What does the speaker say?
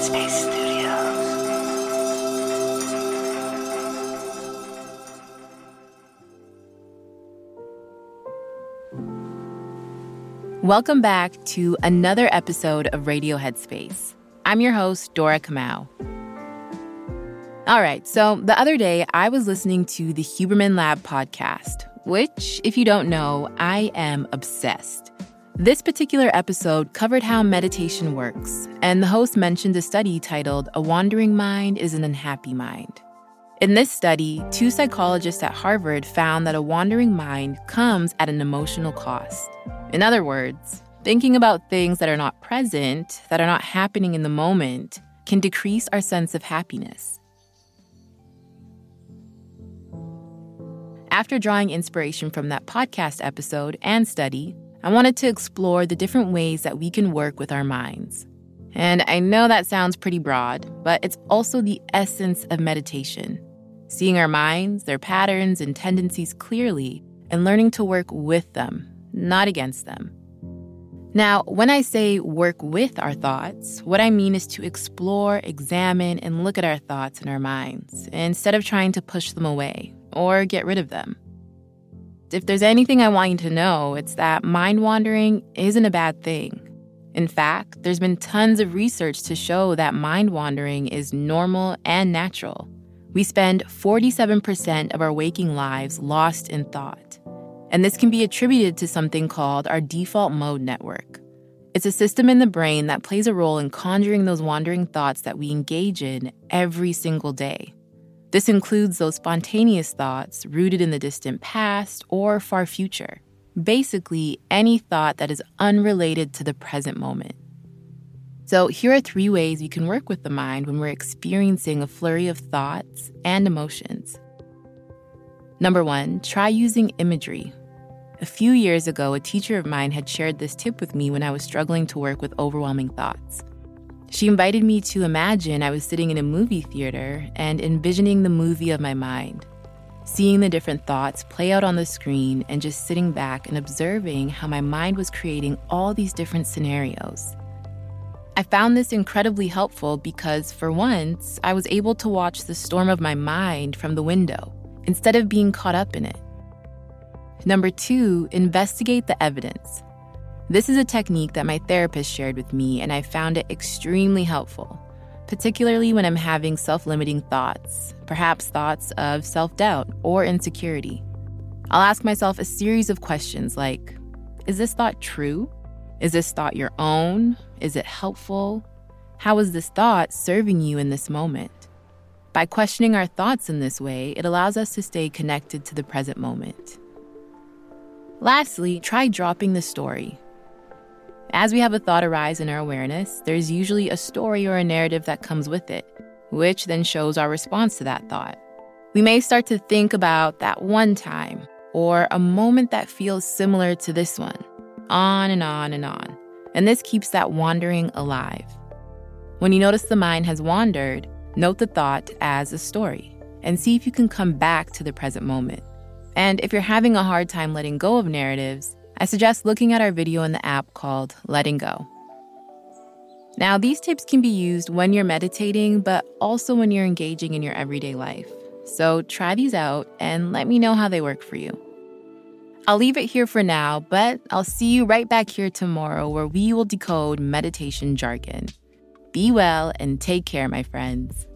Headspace Studios. Welcome back to another episode of Radio Headspace. I'm your host, Dora Kamau. All right, so the other day I was listening to the Huberman Lab podcast, which, if you don't know, I am obsessed. This particular episode covered how meditation works, and the host mentioned a study titled "A Wandering Mind is an Unhappy Mind." In this study, 2 psychologists at Harvard found that a wandering mind comes at an emotional cost. In other words, thinking about things that are not present, that are not happening in the moment, can decrease our sense of happiness. After drawing inspiration from that podcast episode and study, I wanted to explore the different ways that we can work with our minds. And I know that sounds pretty broad, but it's also the essence of meditation. Seeing our minds, their patterns and tendencies clearly, and learning to work with them, not against them. Now, when I say work with our thoughts, what I mean is to explore, examine, and look at our thoughts and our minds, instead of trying to push them away or get rid of them. If there's anything I want you to know, it's that mind wandering isn't a bad thing. In fact, there's been tons of research to show that mind wandering is normal and natural. We spend 47% of our waking lives lost in thought. And this can be attributed to something called our default mode network. It's a system in the brain that plays a role in conjuring those wandering thoughts that we engage in every single day. This includes those spontaneous thoughts rooted in the distant past or far future. Basically, any thought that is unrelated to the present moment. So here are 3 ways you can work with the mind when we're experiencing a flurry of thoughts and emotions. Number 1, try using imagery. A few years ago, a teacher of mine had shared this tip with me when I was struggling to work with overwhelming thoughts. She invited me to imagine I was sitting in a movie theater and envisioning the movie of my mind, seeing the different thoughts play out on the screen and just sitting back and observing how my mind was creating all these different scenarios. I found this incredibly helpful because, for once, I was able to watch the storm of my mind from the window instead of being caught up in it. Number 2, investigate the evidence. This is a technique that my therapist shared with me, and I found it extremely helpful, particularly when I'm having self-limiting thoughts, perhaps thoughts of self-doubt or insecurity. I'll ask myself a series of questions like, is this thought true? Is this thought your own? Is it helpful? How is this thought serving you in this moment? By questioning our thoughts in this way, it allows us to stay connected to the present moment. Lastly, try dropping the story. As we have a thought arise in our awareness, there's usually a story or a narrative that comes with it, which then shows our response to that thought. We may start to think about that one time, or a moment that feels similar to this one, on and on and on. And this keeps that wandering alive. When you notice the mind has wandered, note the thought as a story, and see if you can come back to the present moment. And if you're having a hard time letting go of narratives, I suggest looking at our video in the app called Letting Go. Now, these tips can be used when you're meditating, but also when you're engaging in your everyday life. So try these out and let me know how they work for you. I'll leave it here for now, but I'll see you right back here tomorrow where we will decode meditation jargon. Be well and take care, my friends.